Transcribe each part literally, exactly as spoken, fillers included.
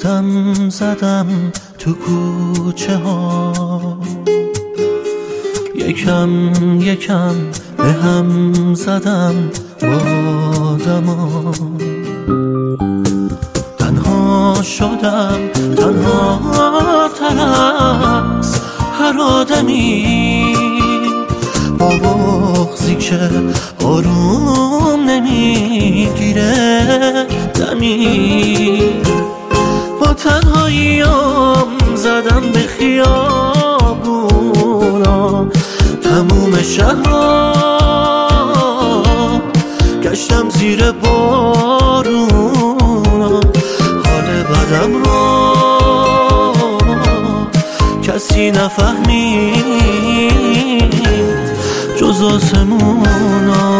دم زدم تو کوچه ها، یکم یکم به هم زدم با آدما. تنها شدم، تنها تر از هر آدمی، با بغضی که آروم نمیگیره دمی. با تنهاییام زدم به خیابونا، تموم شهرها گشتم زیر بارونا. حال بدم رو کسی نفهمید جز آسمونا.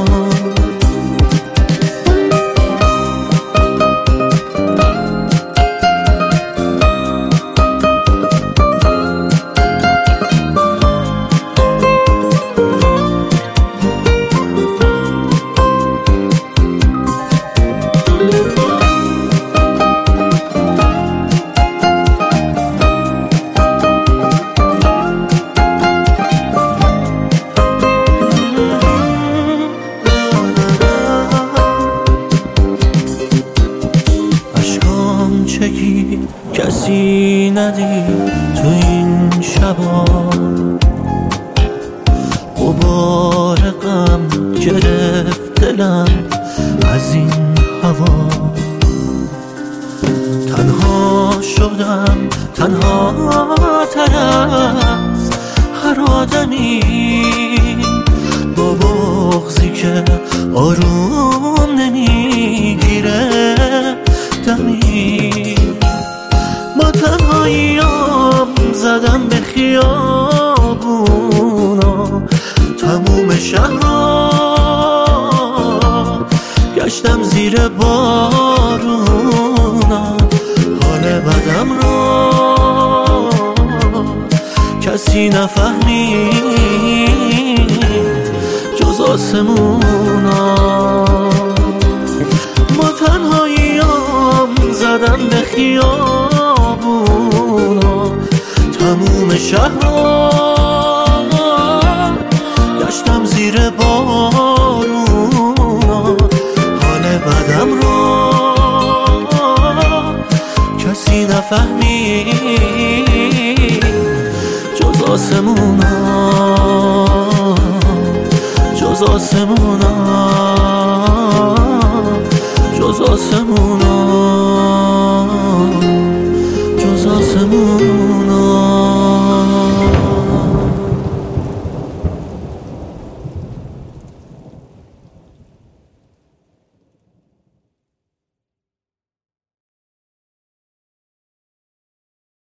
چکی کسی ندید تو این شبا، غبار غم گرفت دلم از این هوا. تنها شدم، تنها تر از هر آدمی، با بغضی که آروم نمیگیره دمی. با تنهاییام زدم به خیابونا، تموم شهرها گشتم زیر بارونا. حال بدم رو کسی نفهمید جز آسمونا. با تنهاییام زدم به خیابونا، تموم شهرها گشتم زیر بارونا. حال بدم رو کسی نفهمید جز آسمونا، جز آسمونا.